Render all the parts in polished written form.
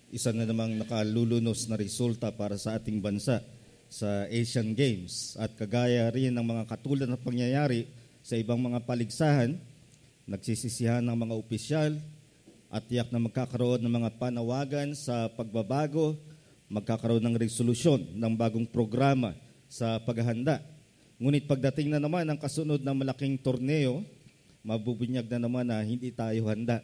isa na namang nakalulunos na resulta para sa ating bansa sa Asian Games. At kagaya rin ng mga katulad na pangyayari sa ibang mga paligsahan, nagsisisihan ng mga opisyal at tiyak na magkakaroon ng mga panawagan sa pagbabago, magkakaroon ng resolusyon ng bagong programa sa paghahanda. Ngunit pagdating na naman ang kasunod na malaking torneo, mabubunyag na naman na hindi tayo handa.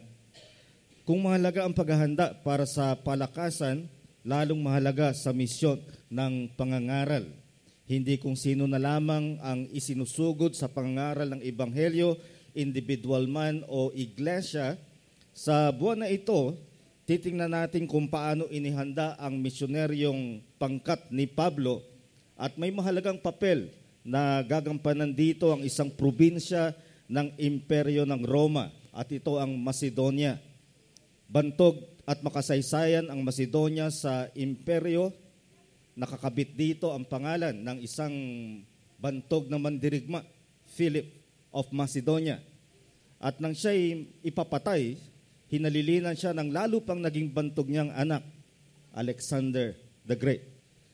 Kung mahalaga ang paghahanda para sa palakasan, lalong mahalaga sa misyon ng pangangaral. Hindi kung sino na lamang ang isinusugod sa pangangaral ng Ebanghelyo, individual man o iglesia. Sa buwan na ito, titingnan natin kung paano inihanda ang misyoneryong pangkat ni Pablo at may mahalagang papel na gagampanan dito ang isang probinsya ng imperyo ng Roma at ito ang Macedonia. Bantog at makasaysayan ang Macedonia sa imperyo. Nakakabit dito ang pangalan ng isang bantog na mandirigma, Philip of Macedonia. At nang siya'y ipapatay, hinalilinan siya ng lalo pang naging bantog niyang anak, Alexander the Great.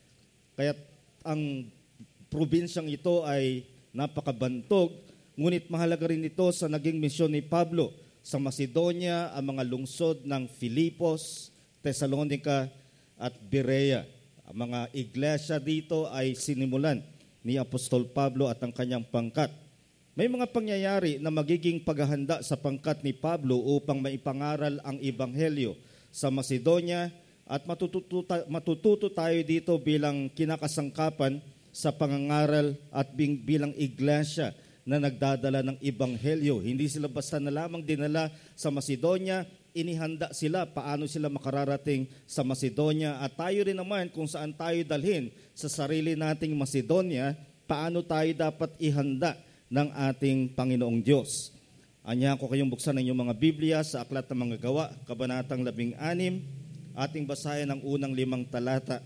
Kaya ang probinsyang ito ay napakabantog, ngunit mahalaga rin ito sa naging misyon ni Pablo sa Macedonia, ang mga lungsod ng Filipos, Thessalonica at Berea. Ang mga iglesia dito ay sinimulan ni Apostol Pablo at ang kanyang pangkat. May mga pangyayari na magiging paghahanda sa pangkat ni Pablo upang maipangaral ang Ebanghelyo sa Macedonia at matututo tayo dito bilang kinakasangkapan sa pangangaral at bilang iglesia na nagdadala ng Ebanghelyo. Hindi sila basta na lamang dinala sa Macedonia, inihanda sila paano sila makararating sa Macedonia. At tayo rin naman kung saan tayo dalhin sa sarili nating Macedonia, paano tayo dapat ihanda ng ating Panginoong Diyos. Anya ko kayong buksan ng inyong mga Biblia sa Aklat ng Mga Gawa, Kabanatang 16, ating basahin ang unang 5 talata.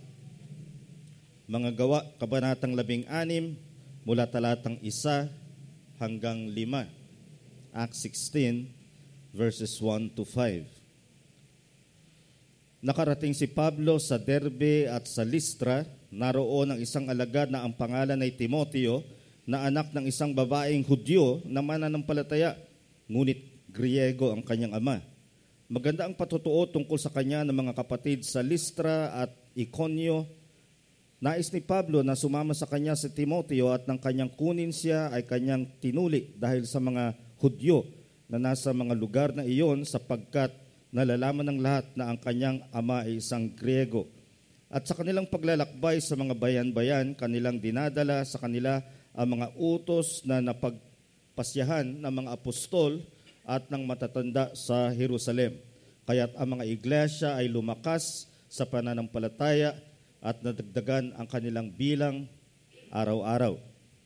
Mga Gawa, Kabanatang 16, mula talatang 1 hanggang 5. Acts 16, verses 1 to 5. Nakarating si Pablo sa Derbe at sa Listra. Naroon ang isang alagad na ang pangalan ay Timoteo, na anak ng isang babaeng Hudyo na mananampalataya, ngunit Griego ang kanyang ama. Maganda ang patutuo tungkol sa kanya ng mga kapatid sa Listra at Iconio. Nais ni Pablo na sumama sa kanya si Timoteo at nang kanyang kunin siya ay kanyang tinuli dahil sa mga Hudyo na nasa mga lugar na iyon sapagkat nalalaman ng lahat na ang kanyang ama ay isang Griego. At sa kanilang paglalakbay sa mga bayan-bayan, kanilang dinadala sa kanila ang mga utos na napagpasyahan ng mga apostol at ng matatanda sa Jerusalem. Kaya't ang mga iglesia ay lumakas sa pananampalataya at nadagdagan ang kanilang bilang araw-araw.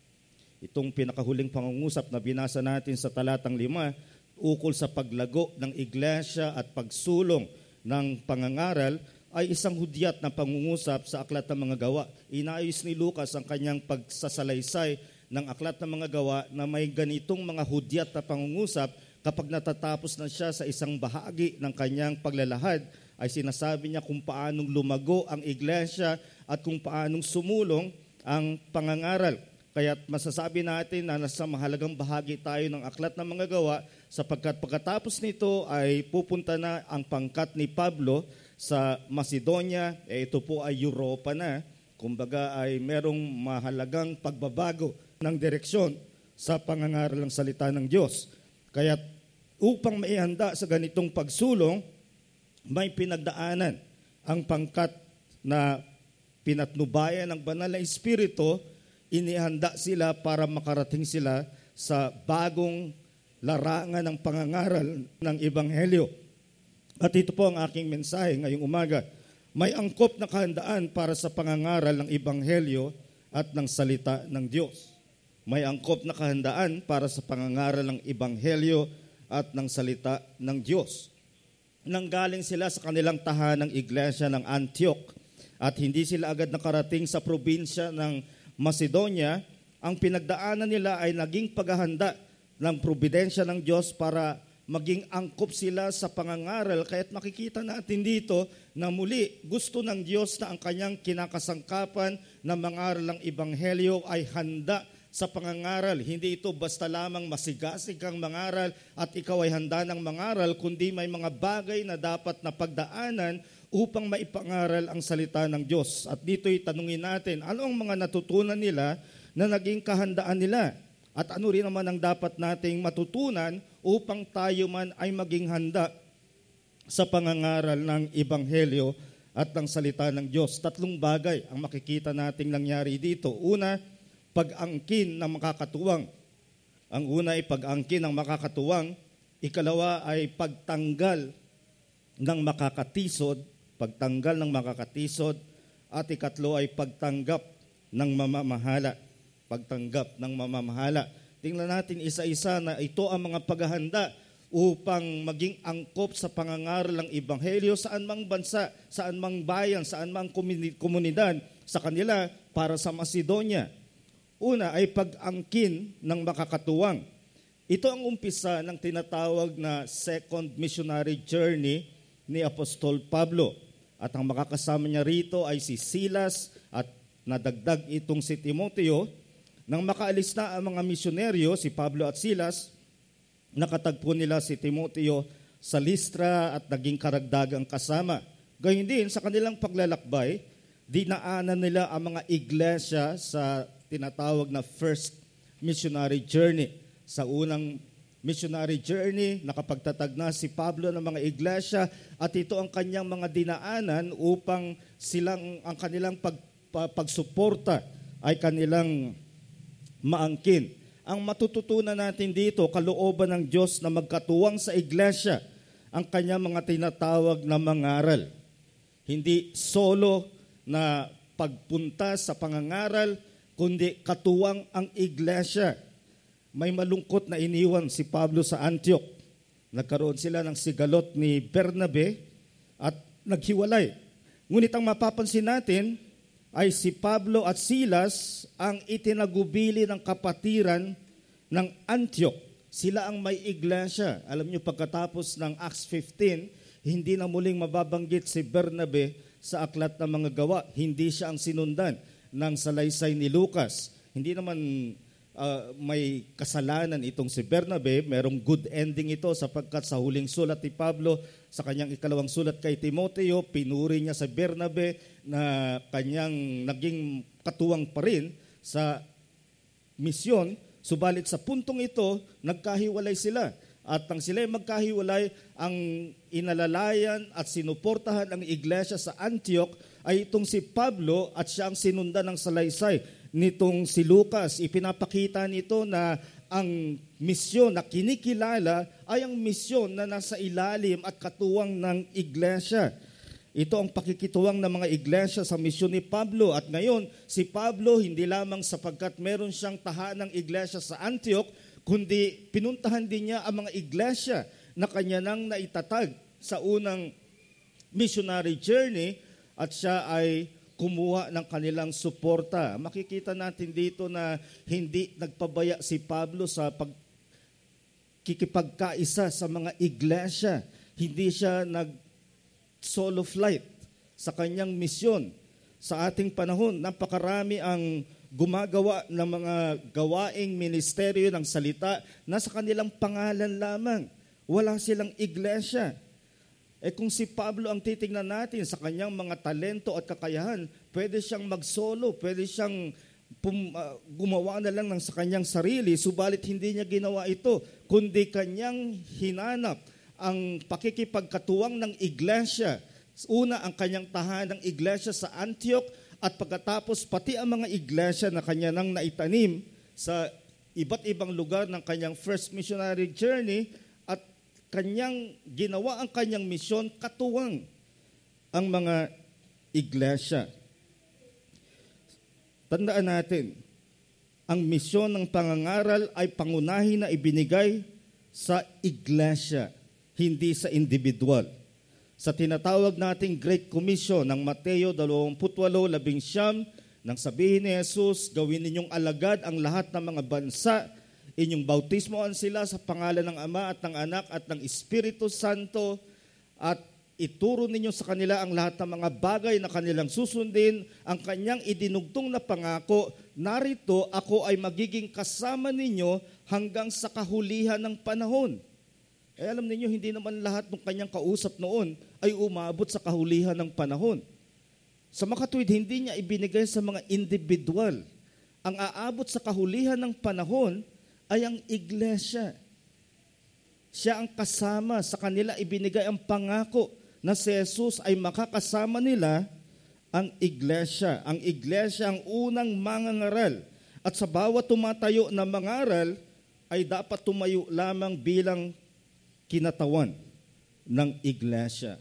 Itong pinakahuling pangungusap na binasa natin sa talatang 5, ukol sa paglago ng iglesia at pagsulong ng pangangaral, ay isang hudyat na pangungusap sa Aklat ng Mga Gawa. Inayos ni Lucas ang kanyang pagsasalaysay ng Aklat ng Mga Gawa na may ganitong mga hudyat na pangungusap kapag natatapos na siya sa isang bahagi ng kanyang paglalahad, ay sinasabi niya kung paanong lumago ang iglesia at kung paanong sumulong ang pangangaral. Kaya masasabi natin na nasa mahalagang bahagi tayo ng Aklat ng Mga Gawa sapagkat pagkatapos nito ay pupunta na ang pangkat ni Pablo sa Macedonia. Ito po ay Europa na. Kumbaga ay merong mahalagang pagbabago ng direksyon sa pangangaral ng salita ng Diyos. Kaya upang maihanda sa ganitong pagsulong, may pinagdaanan ang pangkat na pinatnubayan ng banal na Espiritu. Inihanda sila para makarating sila sa bagong larangan ng pangangaral ng Ebanghelyo. At ito po ang aking mensahe ngayong umaga. May angkop na kahandaan para sa pangangaral ng Ebanghelyo at ng salita ng Diyos. May angkop na kahandaan para sa pangangaral ng Ebanghelyo at ng salita ng Diyos. Nanggaling sila sa kanilang tahanang iglesia ng Antioch at hindi sila agad nakarating sa probinsya ng Macedonia. Ang pinagdaanan nila ay naging paghahanda ng probidensya ng Diyos para maging angkop sila sa pangangaral. Kaya't makikita natin dito na muli gusto ng Diyos na ang kanyang kinakasangkapan na mangaral ng Ebanghelyo ay handa sa pangangaral. Hindi ito basta lamang masigasig kang mangaral at ikaw ay handa ng mangaral, kundi may mga bagay na dapat na pagdaanan upang maipangaral ang salita ng Diyos. At dito'y tanungin natin, ano ang mga natutunan nila na naging kahandaan nila? At ano rin naman ang dapat nating matutunan upang tayo man ay maging handa sa pangangaral ng Ebanghelyo at ng salita ng Diyos. 3 bagay ang makikita nating nangyari dito. Una, pag-angkin ng makakatuwang. Ang una ay pag-angkin ng makakatuwang. Ikalawa ay pagtanggal ng makakatisod. Pagtanggal ng makakatisod. At ikatlo ay pagtanggap ng mamamahala. Pagtanggap ng mamamahala. Tingnan natin isa-isa na ito ang mga paghahanda upang maging angkop sa pangangaral ng Ebanghelyo saan mang bansa, saan mang bayan, saan mang komunidad sa kanila para sa Macedonia. Una ay pag-angkin ng makakatuwang. Ito ang umpisa ng tinatawag na second missionary journey ni Apostol Pablo. At ang makakasama niya rito ay si Silas at nadagdag itong si Timoteo. Nang makaalis na ang mga misyonaryo, si Pablo at Silas, nakatagpo nila si Timoteo sa Listra at naging karagdagang kasama. Gayun din, sa kanilang paglalakbay, dinaanan nila ang mga iglesia sa tinatawag na first missionary journey. Sa unang missionary journey, nakapagtatag na si Pablo ng mga iglesia at ito ang kanyang mga dinaanan upang ang kanilang pagsuporta ay kanilang maangkin. Ang matututunan natin dito, kalooban ng Diyos na magkatuwang sa iglesia ang kanyang mga tinatawag na mangaral. Hindi solo na pagpunta sa pangangaral, kundi katuwang ang iglesia. May malungkot na iniwan si Pablo sa Antioch. Nagkaroon sila ng sigalot ni Bernabe at naghiwalay. Ngunit ang mapapansin natin ay si Pablo at Silas ang itinagubili ng kapatiran ng Antioch. Sila ang may iglesia. Alam niyo, pagkatapos ng Acts 15, hindi na muling mababanggit si Bernabe sa aklat ng mga gawa. Hindi siya ang sinundan ng salaysay ni Lucas. Hindi naman may kasalanan itong si Bernabe. Merong good ending ito sapagkat sa huling sulat ni Pablo, sa kanyang ikalawang sulat kay Timoteo, pinuri niya sa Bernabe na kanyang naging katuwang pa rin sa misyon. Subalit sa puntong ito, nagkahiwalay sila. At nang sila magkahiwalay, ang inalalayan at sinuportahan ang iglesia sa Antioch ay itong si Pablo at siya ang sinundan ng salaysay nitong si Lucas. Ipinapakita nito na ang misyon na kinikilala ay ang misyon na nasa ilalim at katuwang ng iglesia. Ito ang pakikituwang ng mga iglesia sa misyon ni Pablo. At ngayon, si Pablo hindi lamang sapagkat meron siyang tahanang iglesia sa Antioch, kundi pinuntahan din niya ang mga iglesia na kanya nang naitatag sa unang missionary journey at siya ay kumuha ng kanilang suporta. Makikita natin dito na hindi nagpabaya si Pablo sa pagkikipagkaisa sa mga iglesia. Hindi siya nag-solo flight sa kanyang misyon. Sa ating panahon, napakarami ang gumagawa ng mga gawaing ministeryo ng salita na sa kanilang pangalan lamang. Wala silang iglesia. Kung si Pablo ang titingnan natin sa kanyang mga talento at kakayahan, pwede siyang mag-solo, pwede siyang gumawa na lang ng sa kanyang sarili, subalit hindi niya ginawa ito, kundi kanyang hinanap ang pakikipagkatuwang ng iglesia. Una, ang kanyang tahanang iglesia sa Antioch, at pagkatapos pati ang mga iglesia na kanya nang naitanim sa iba't ibang lugar ng kanyang first missionary journey, at kanyang ginawa ang kanyang misyon katuwang ang mga iglesia. Tandaan natin, ang misyon ng pangangaral ay pangunahin na ibinigay sa iglesia, hindi sa individual. Sa tinatawag nating Great Commission ng Mateo 28:19, nang sabihin ni Jesus, gawin ninyong alagad ang lahat ng mga bansa, Inyong bautismoan sila sa pangalan ng Ama at ng Anak at ng Espiritu Santo at ituro ninyo sa kanila ang lahat ng mga bagay na kanilang susundin, ang kanyang idinugtong na pangako, narito ako ay magiging kasama ninyo hanggang sa kahulihan ng panahon. Alam ninyo, hindi naman lahat ng kanyang kausap noon ay umabot sa kahulihan ng panahon. Sa makatuwid, hindi niya ibinigay sa mga individual. Ang aabot sa kahulihan ng panahon ay ang iglesia. Siya ang kasama sa kanila, ibinigay ang pangako na si Jesus ay makakasama nila ang iglesia. Ang iglesia ang unang mangangaral. At sa bawat tumatayo na mangaral ay dapat tumayo lamang bilang kinatawan ng iglesia.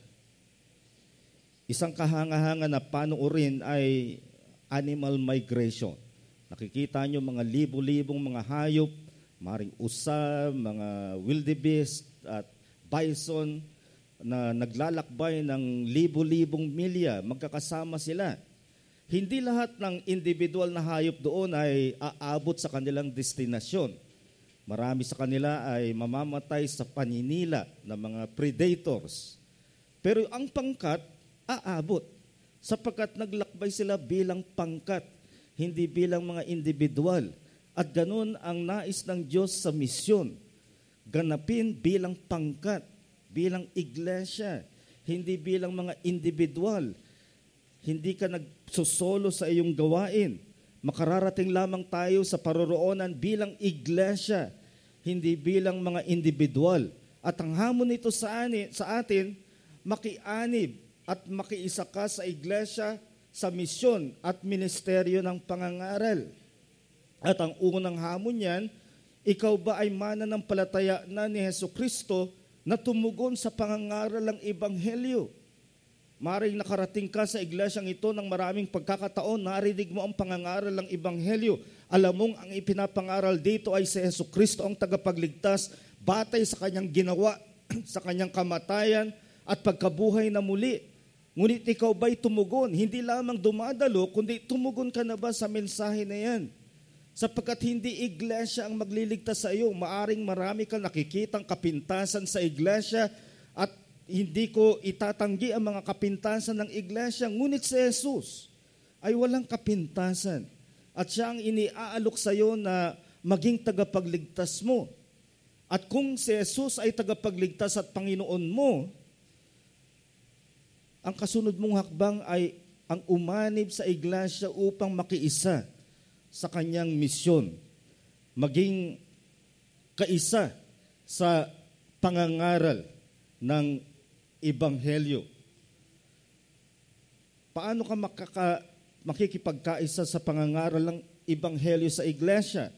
Isang kahanga-hanga na panoorin ay animal migration. Nakikita nyo mga libo-libong mga hayop, maring usa, mga wildebeest at bison na naglalakbay ng libo-libong milya, magkakasama sila. Hindi lahat ng individual na hayop doon ay aabot sa kanilang destinasyon. Marami sa kanila ay mamamatay sa paninila ng mga predators. Pero ang pangkat, aabot. Sapagkat naglakbay sila bilang pangkat, hindi bilang mga individual. At ganun ang nais ng Diyos sa misyon. Ganapin bilang pangkat, bilang iglesia, hindi bilang mga individual. Hindi ka nagsusolo sa iyong gawain. Makararating lamang tayo sa paroroonan bilang iglesia, hindi bilang mga individual. At ang hamon nito sa atin, makianib at makiisa ka sa iglesia, sa misyon at ministeryo ng pangangaral. At ang unang hamon niyan, ikaw ba ay mananampalataya na ni Jesucristo na tumugon sa pangangaral ng Ebanghelyo? Maring nakarating ka sa iglesyang ito ng maraming pagkakataon, narinig mo ang pangangaral ng Ebanghelyo. Alam mong ang ipinapangaral dito ay si Jesucristo ang tagapagligtas, batay sa kanyang ginawa, sa kanyang kamatayan at pagkabuhay na muli. Ngunit ikaw ba'y tumugon? Hindi lamang dumadalo, kundi tumugon ka na ba sa mensahe na yan? Sapagkat hindi iglesia ang magliligtas sa iyo. Maaring marami kang nakikitang kapintasan sa iglesia at hindi ko itatanggi ang mga kapintasan ng iglesia. Ngunit si Jesus ay walang kapintasan. At siya ang iniaalok sa iyo na maging tagapagligtas mo. At kung si Jesus ay tagapagligtas at Panginoon mo, ang kasunod mong hakbang ay ang umanib sa iglesia upang makiisa sa kanyang misyon. Maging kaisa sa pangangaral ng Ebanghelyo. Paano ka makikipagkaisa sa pangangaral ng Ebanghelyo sa iglesia?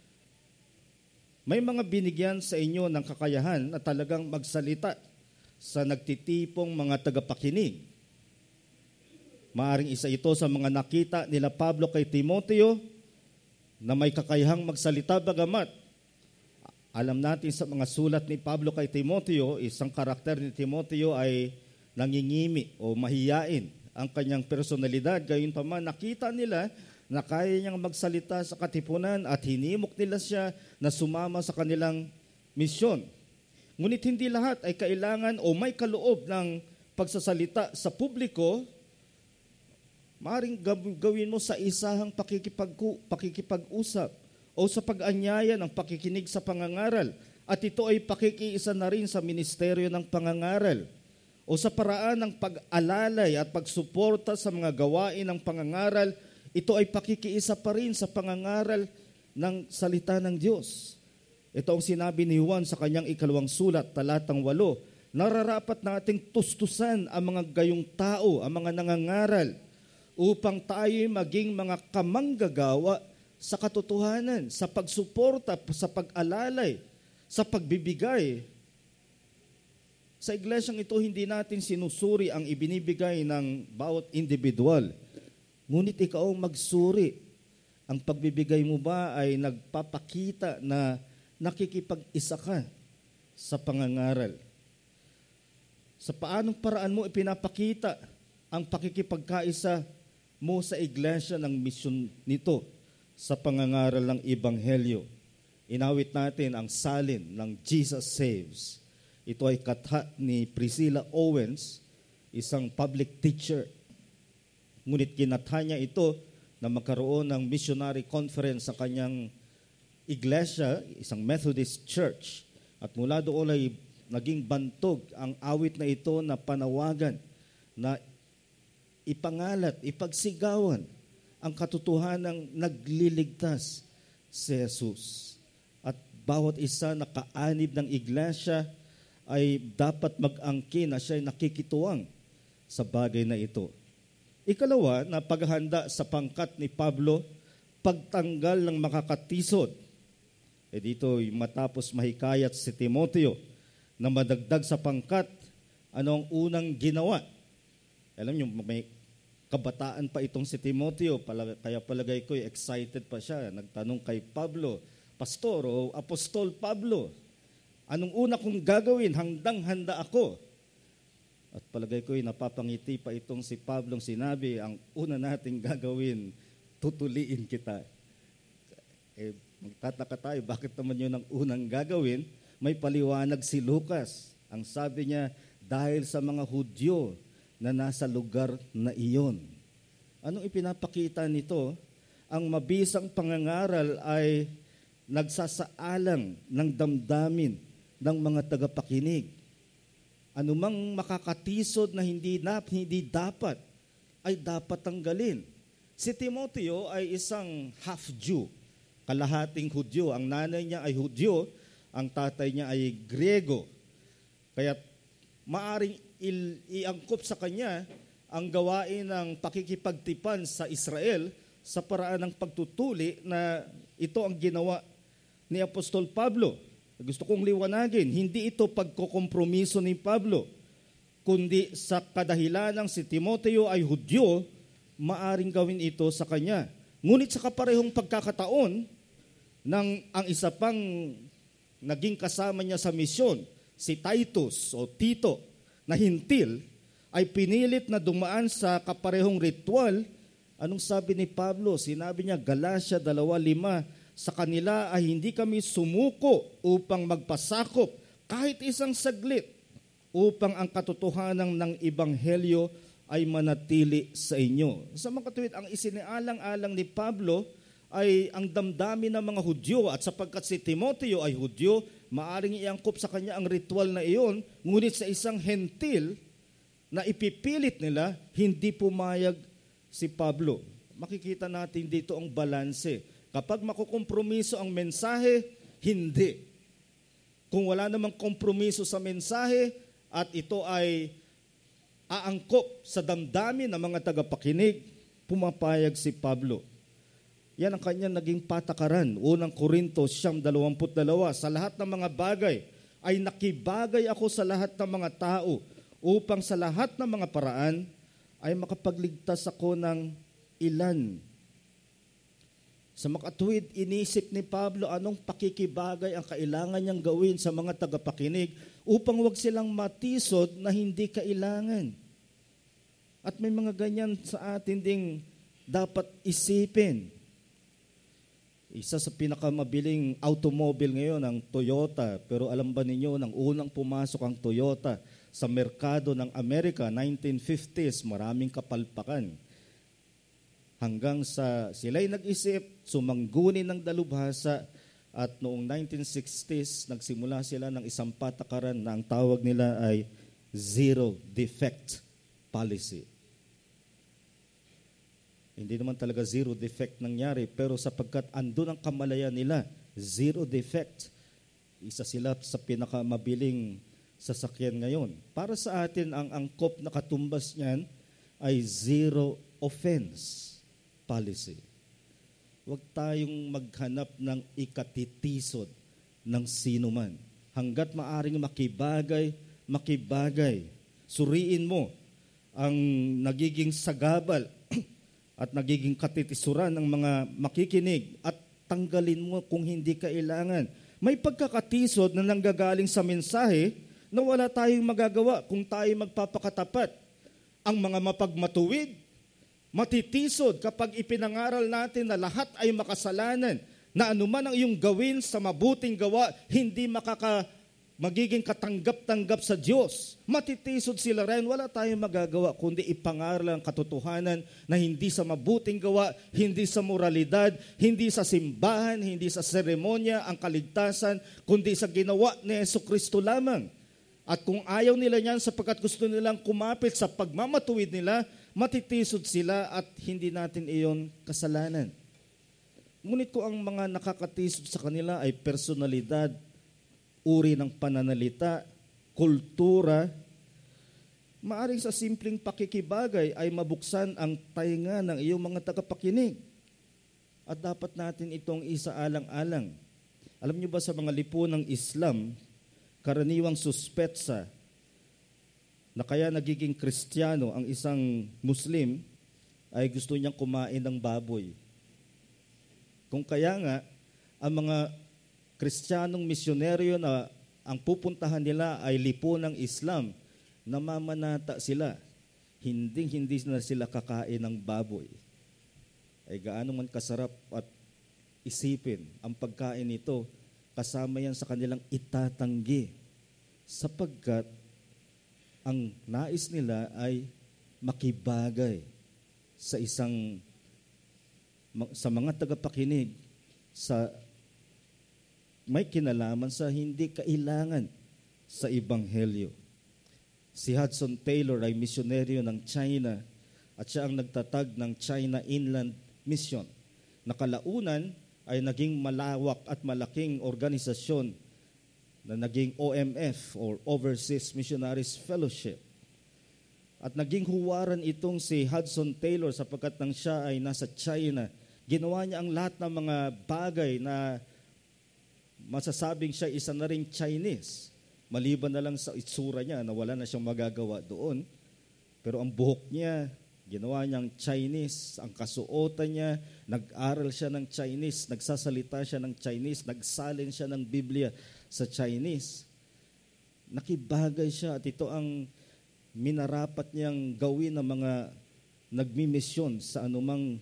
May mga binigyan sa inyo ng kakayahan na talagang magsalita sa nagtitipong mga tagapakinig. Maaring isa ito sa mga nakita nila Pablo kay Timoteo na may kakayahang magsalita, bagamat alam natin sa mga sulat ni Pablo kay Timoteo, isang karakter ni Timoteo ay nangingimi o mahiyain ang kanyang personalidad. Gayunpaman nakita nila na kaya niyang magsalita sa katipunan at hinimok nila siya na sumama sa kanilang misyon. Ngunit hindi lahat ay kailangan o may kaloob ng pagsasalita sa publiko. Maring gawin mo sa isahang pakikipag-usap o sa pag-anyaya ng pakikinig sa pangangaral. At ito ay pakikiisa na rin sa ministeryo ng pangangaral o sa paraan ng pag-alalay at pagsuporta sa mga gawain ng pangangaral. Ito ay pakikiisa pa rin sa pangangaral ng salita ng Diyos. Ito ang sinabi ni Juan sa kanyang 2 sulat, talatang 8. Nararapat nating tustusan ang mga gayong tao, ang mga nangangaral, upang tayo maging mga kamanggagawa sa katotohanan, sa pagsuporta, sa pag-alalay, sa pagbibigay. Sa iglesyang ito, hindi natin sinusuri ang ibinibigay ng bawat individual. Ngunit ikaw magsuri. Ang pagbibigay mo ba ay nagpapakita na nakikipag-isa ka sa pangangaral? Sa paanong paraan mo ipinapakita ang pakikipagkaisa mo sa iglesia ng misyon nito sa pangangaral ng Ebanghelyo? Inawit natin ang salin ng Jesus Saves. Ito ay katha ni Priscilla Owens, isang public teacher. Ngunit kinatha niya ito na magkaroon ng missionary conference sa kanyang iglesia, isang Methodist church. At mula doon ay naging bantog ang awit na ito na panawagan na ipangalat, ipagsigawan ang katotohanang nagliligtas si Jesus. At bawat isa na kaanib ng iglesia ay dapat mag-angkin na siya ay nakikituwang sa bagay na ito. Ikalawa, na paghahanda sa pangkat ni Pablo, pagtanggal ng makakatisod. Dito matapos mahikayat si Timoteo na madagdag sa pangkat, ano ang unang ginawa? Alam niyo, may kabataan pa itong si Timoteo, kaya palagay ko excited pa siya. Nagtanong kay Pablo, Pastor o Apostol Pablo, anong una kong gagawin? Handang-handa ako. At palagay ko napapangiti pa itong si Pablong sinabi, ang una nating gagawin, tutuliin kita. Magtataka tayo, bakit naman yun ang unang gagawin? May paliwanag si Lucas. Ang sabi niya, dahil sa mga Hudyo na nasa lugar na iyon. Anong ipinapakita nito? Ang mabisang pangangaral ay nagsasaalang ng damdamin ng mga tagapakinig. Anumang makakatisod na hindi dapat, ay dapat tanggalin. Si Timoteo ay isang half-Jew, kalahating Hudyo. Ang nanay niya ay Hudyo, ang tatay niya ay Griego. Kaya maaring iangkop sa kanya ang gawain ng pakikipagtipan sa Israel sa paraan ng pagtutuli na ito ang ginawa ni Apostol Pablo. Gusto kong liwanagin, hindi ito pagkokompromiso ni Pablo, kundi sa kadahilanang si Timoteo ay Hudyo, maaring gawin ito sa kanya. Ngunit sa kaparehong pagkakataon, ang isa pang naging kasama niya sa misyon, si Titus o Tito, na hintil, ay pinilit na dumaan sa kaparehong ritual. Anong sabi ni Pablo? Sinabi niya, Galatia 2:5, sa kanila ay hindi kami sumuko upang magpasakop kahit isang saglit upang ang katotohanan ng Ebanghelyo ay manatili sa inyo. Sa mga katuwid, ang isinialang-alang ni Pablo ay ang damdamin ng mga Hudyo at sapagkat si Timoteo ay Hudyo, maaring iangkop sa kanya ang ritual na iyon, ngunit sa isang hentil na ipipilit nila, hindi pumayag si Pablo. Makikita natin dito ang balanse. Kapag makukompromiso ang mensahe, hindi. Kung wala namang kompromiso sa mensahe at ito ay aangkop sa damdamin ng mga tagapakinig, pumapayag si Pablo. Yan ang kanyang naging patakaran. Unang Korinto 9:22, sa lahat ng mga bagay ay nakibagay ako sa lahat ng mga tao upang sa lahat ng mga paraan ay makapagligtas ako ng ilan. Sa makatuwid, inisip ni Pablo anong pakikibagay ang kailangan niyang gawin sa mga tagapakinig upang wag silang matisod na hindi kailangan. At may mga ganyan sa atin ding dapat isipin. Isa sa pinakamabiling automobile ngayon ang Toyota. Pero alam ba ninyo, nang unang pumasok ang Toyota sa merkado ng Amerika, 1950s, maraming kapalpakan. Hanggang sa sila'y nag-isip, sumanggunin ng dalubhasa at noong 1960s, nagsimula sila ng isang patakaran na ang tawag nila ay zero defect policy. Hindi naman talaga zero defect nangyari, pero sapagkat andun ang kamalayan nila, zero defect, isa sila sa pinakamabiling sasakyan ngayon. Para sa atin, ang angkop na katumbas niyan ay zero offense policy. Huwag tayong maghanap ng ikatitisod ng sino man. Hanggat maaring makibagay. Suriin mo ang nagiging sagabal at nagiging katitisuran ng mga makikinig at tanggalin mo kung hindi kailangan. May pagkakatisod na nanggagaling sa mensahe na wala tayong magagawa kung tayo magpapakatapat. Ang mga mapagmatuwid, matitisod kapag ipinangaral natin na lahat ay makasalanan, na anuman ang iyong gawin sa mabuting gawa, hindi magiging katanggap-tanggap sa Diyos. Matitisod sila rin, wala tayong magagawa kundi ipangaral ang katotohanan na hindi sa mabuting gawa, hindi sa moralidad, hindi sa simbahan, hindi sa seremonya ang kaligtasan, kundi sa ginawa ni Jesucristo lamang. At kung ayaw nila niyan sapagkat gusto nilang kumapit sa pagmamatuwid nila, matitisod sila at hindi natin iyon kasalanan. Ngunit kung ang mga nakakatisod sa kanila ay personalidad, uri ng pananalita, kultura, maaring sa simpleng pakikibagay ay mabuksan ang tainga ng iyong mga tagapakinig. At dapat natin itong isaalang-alang. Alam niyo ba sa mga lipunang Islam, karaniwang suspetsa na kaya nagiging Kristiyano ang isang Muslim ay gusto niyang kumain ng baboy. Kung kaya nga, ang mga Kristiyanong misyonaryo na ang pupuntahan nila ay lipunang Islam, namamanata sila. Hindi na sila kakain ng baboy. Ay gaano man kasarap at isipin ang pagkain nito, kasama yan sa kanilang itatanggi. Sapagkat ang nais nila ay makibagay sa mga tagapakinig sa may kinalaman sa hindi kailangan sa Ebanghelyo. Si Hudson Taylor ay misyonaryo ng China at siya ang nagtatag ng China Inland Mission. Nakalaunan ay naging malawak at malaking organisasyon na naging OMF or Overseas Missionaries Fellowship. At naging huwaran itong si Hudson Taylor sapagkat nang siya ay nasa China, ginawa niya ang lahat ng mga bagay na masasabing siya isa na ring Chinese. Maliban na lang sa itsura niya na wala na siyang magagawa doon. Pero ang buhok niya, ginawa niyang Chinese. Ang kasuotan niya, nag-aral siya ng Chinese, nagsasalita siya ng Chinese, nagsalin siya ng Biblia sa Chinese. Nakibagay siya at ito ang minarapat niyang gawin ng mga nagmimisyon sa anumang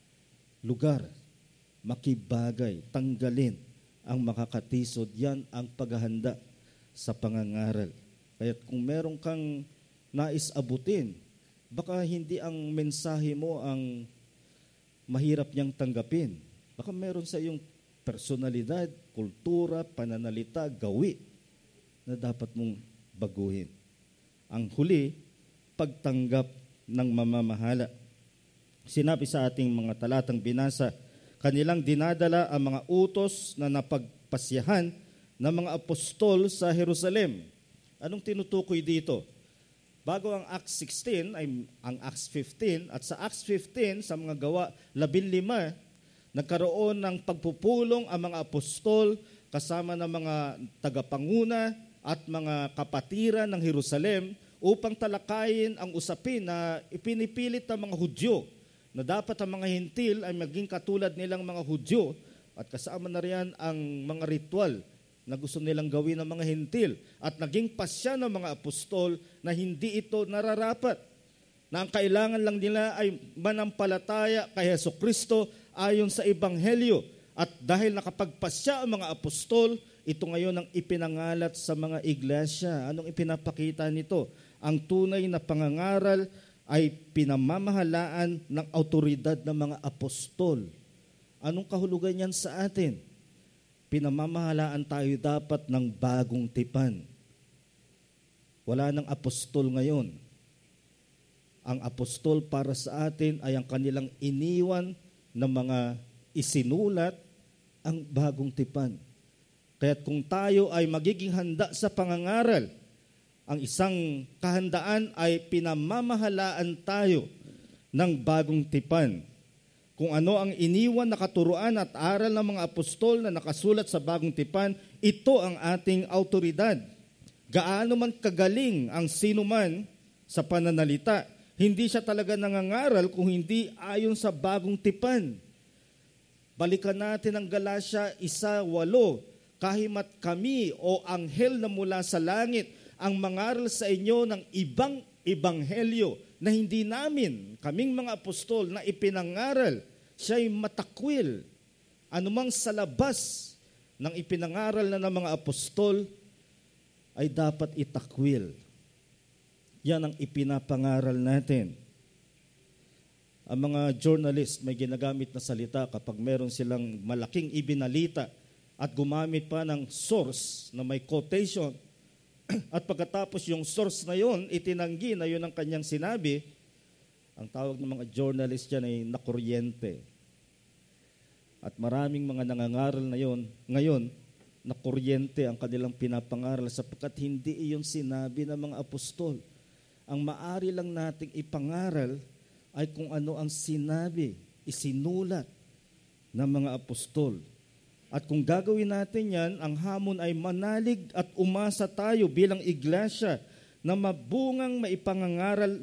lugar. Makibagay, tanggalin ang makakatisod. Yan ang paghahanda sa pangangaral. Kaya kung meron kang nais abutin, baka hindi ang mensahe mo ang mahirap niyang tanggapin. Baka meron sa iyong personalidad, kultura, pananalita, gawi na dapat mong baguhin. Ang huli, pagtanggap ng mamamahala. Sinabi sa ating mga talatang binasa, kanilang dinadala ang mga utos na napagpasyahan ng mga apostol sa Jerusalem. Anong tinutukoy dito? Bago ang Acts 16 ay ang Acts 15 at sa Acts 15 sa mga gawa 15 nagkaroon ng pagpupulong ang mga apostol kasama ng mga tagapanguna at mga kapatiran ng Jerusalem upang talakayin ang usapin na ipinipilit ng mga Hudyo na dapat ang mga Hintil ay maging katulad nilang mga Hudyo at kasama na riyan ang mga ritual na gusto nilang gawin ng mga Hintil at naging pasya ng mga apostol na hindi ito nararapat. Na ang kailangan lang nila ay manampalataya kay Jesucristo ayon sa Ebanghelyo. At dahil nakapagpasya ang mga apostol, ito ngayon ang ipinangalat sa mga iglesia. Anong ipinapakita nito? Ang tunay na pangangaral ay pinamamahalaan ng autoridad ng mga apostol. Anong kahulugan yan sa atin? Pinamamahalaan tayo dapat ng bagong tipan. Wala nang apostol ngayon. Ang apostol para sa atin ay ang kanilang iniwan na mga isinulat ang bagong tipan. Kaya't kung tayo ay magiging handa sa pangangaral, ang isang kahandaan ay pinamamahalaan tayo ng bagong tipan. Kung ano ang iniwan na katuruan at aral ng mga apostol na nakasulat sa bagong tipan, ito ang ating autoridad. Gaano man kagaling ang sino man sa pananalita, hindi siya talaga nangangaral kung hindi ayon sa bagong tipan. Balikan natin ang Galatia 1:8. Kahimat kami o anghel na mula sa langit ang mangaral sa inyo ng ibang ebanghelyo na hindi namin, kaming mga apostol na ipinangaral, siya'y matakwil. anumang sa labas ng ipinangaral na ng mga apostol ay dapat itakwil. Yan ang ipinapangaral natin. Ang mga journalist may ginagamit na salita kapag meron silang malaking ibinalita at gumamit pa ng source na may quotation at pagkatapos yung source na yon itinanggi na yun ang kanyang sinabi, ang tawag ng mga journalist dyan ay nakuryente. At maraming mga nangangaral na yon ngayon, nakuryente ang kanilang pinapangaral sapagkat hindi iyon sinabi ng mga apostol. Ang maari lang nating ipangaral ay kung ano ang sinabi, isinulat ng mga apostol. At kung gagawin natin yan, ang hamon ay manalig at umasa tayo bilang iglesia na mabungang maipangangaral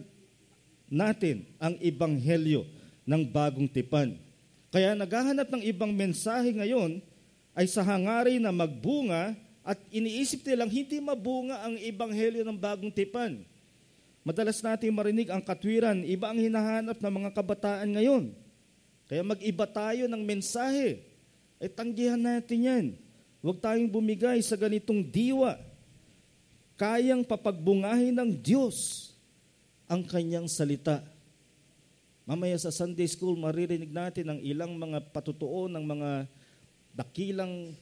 natin ang ebanghelyo ng bagong tipan. Kaya naghahanap ng ibang mensahe ngayon ay sa hangarin na magbunga at iniisip nilang hindi mabunga ang ebanghelyo ng bagong tipan. Madalas natin marinig ang katwiran, iba ang hinahanap ng mga kabataan ngayon. Kaya mag-iba tayo ng mensahe. Ay tanggihan natin yan. Huwag tayong bumigay sa ganitong diwa. Kayang papagbungahin ng Diyos ang kanyang salita. Mamaya sa Sunday School, maririnig natin ang ilang mga patutuo ng mga dakilang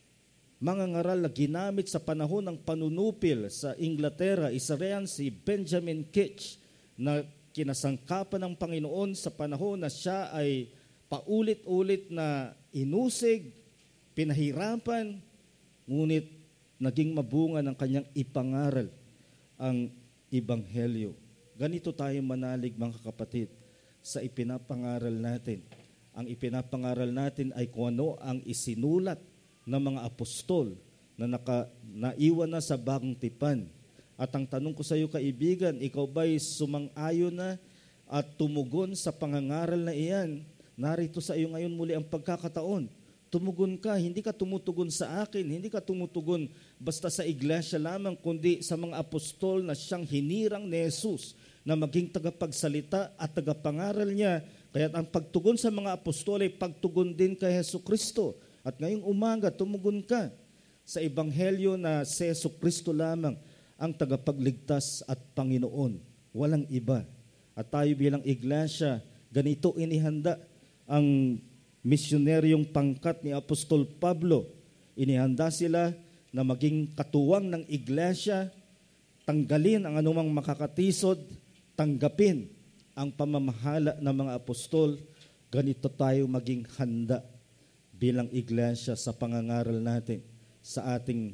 mga ngaral na ginamit sa panahon ng panunupil sa Inglaterra. Isa riyan si Benjamin Keach na kinasangkapan ng Panginoon sa panahon na siya ay paulit-ulit na inusig, pinahirapan, ngunit naging mabunga ng kanyang ipangaral ang ebanghelyo. Ganito tayo manalig mga kapatid sa ipinapangaral natin. Ang ipinapangaral natin ay kung ano ang isinulat ng mga apostol na naiwan na sa bagong tipan. At ang tanong ko sa iyo kaibigan, ikaw ba'y sumang-ayon na at tumugon sa pangangaral na iyan? Narito sa iyo ngayon muli ang pagkakataon. Tumugon ka, hindi ka tumutugon sa akin, hindi ka tumutugon basta sa iglesia lamang, kundi sa mga apostol na siyang hinirang ni Jesus na maging tagapagsalita at tagapangaral niya. Kaya ang pagtugon sa mga apostol ay pagtugon din kay Jesucristo. At ngayong umaga, tumugon ka sa ebanghelyo na si Jesucristo lamang ang tagapagligtas at Panginoon. Walang iba. At tayo bilang iglesia, ganito inihanda ang misyoneryong pangkat ni Apostol Pablo. Inihanda sila na maging katuwang ng iglesia, tanggalin ang anumang makakatisod, tanggapin ang pamamahala ng mga apostol. Ganito tayo maging handa bilang iglesia sa pangangaral natin sa ating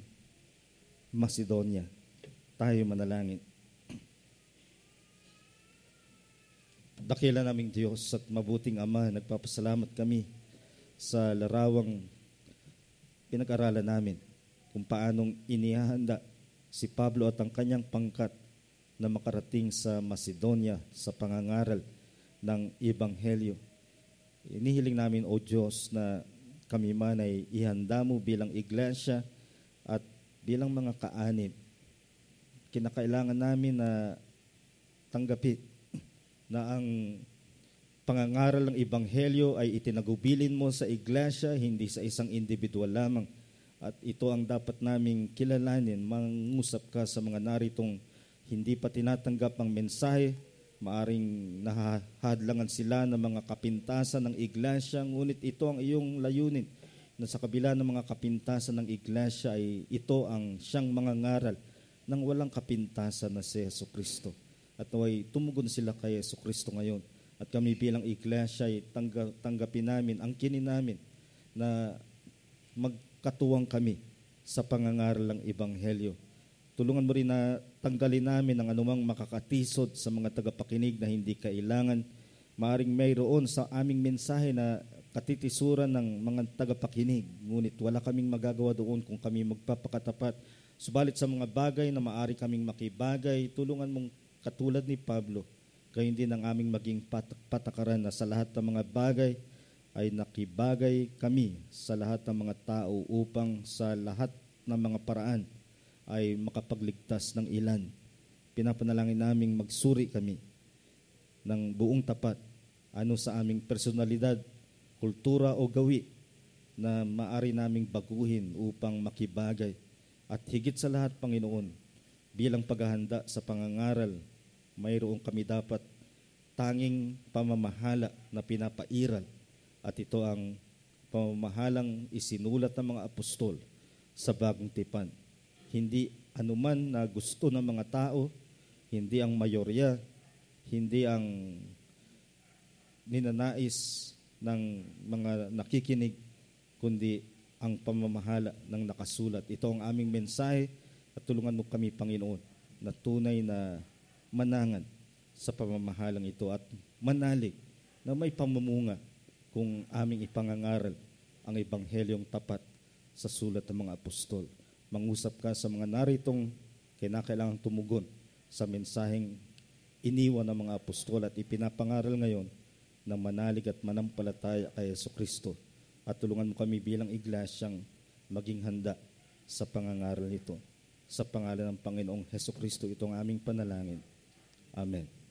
Macedonia. Tayo manalangin. Dakila naming Diyos at mabuting Ama, nagpapasalamat kami sa larawang pinag-aralan namin kung paanong inihanda si Pablo at ang kanyang pangkat na makarating sa Macedonia sa pangangaral ng Ebanghelyo. Inihiling namin, O Diyos, na kami man ay ihanda mo bilang iglesia at bilang mga kaanib. Kinakailangan namin na tanggapin na ang pangangaral ng Ebanghelyo ay itinagubilin mo sa iglesia, hindi sa isang individual lamang. At ito ang dapat naming kilalanin. Mangusap ka sa mga naritong hindi pa tinatanggap ang mensahe, maaring nahahadlangan sila ng mga kapintasan ng iglesia, ngunit ito ang iyong layunin, na sa kabila ng mga kapintasan ng iglesia ay ito ang siyang mga ngaral ng walang kapintasan na si Jesucristo. At naway tumugon sila kay Jesucristo ngayon. At kami bilang iglesia ay tanggapin namin, angkinin namin na magkatuwang kami sa pangangaral ng Ebanghelyo. Tulungan mo rin na tanggalin namin ang anumang makakatisod sa mga tagapakinig na hindi kailangan. Maaring mayroon sa aming mensahe na katitisuran ng mga tagapakinig, ngunit wala kaming magagawa doon kung kami magpapakatapat. Subalit sa mga bagay na maaari kaming makibagay, tulungan mong katulad ni Pablo, gayon din ang aming maging patakaran na sa lahat ng mga bagay ay nakibagay kami sa lahat ng mga tao upang sa lahat ng mga paraan ay makapagligtas ng ilan. Pinapanalangin naming magsuri kami ng buong tapat ano sa aming personalidad, kultura o gawi na maari naming baguhin upang makibagay. At higit sa lahat, Panginoon, bilang paghahanda sa pangangaral, mayroong kami dapat tanging pamamahala na pinapairal. At ito ang pamamahalang isinulat ng mga apostol sa Bagong Tipan. Hindi anuman na gusto ng mga tao, hindi ang mayorya, hindi ang ninanais ng mga nakikinig, kundi ang pamamahala ng nakasulat. Ito ang aming mensahe at tulungan mo kami, Panginoon, na tunay na manangan sa pamamahalang ito at manalig na may pamumunga kung aming ipangangaral ang ebanghelyong tapat sa sulat ng mga apostol. Mangusap ka sa mga naritong kinakailangang tumugon sa mensaheng iniwan ng mga apostol at ipinapangaral ngayon na manalig at manampalataya kay Jesucristo. At tulungan mo kami bilang iglesyang maging handa sa pangangaral nito. Sa pangalan ng Panginoong Jesucristo, itong aming panalangin. Amen.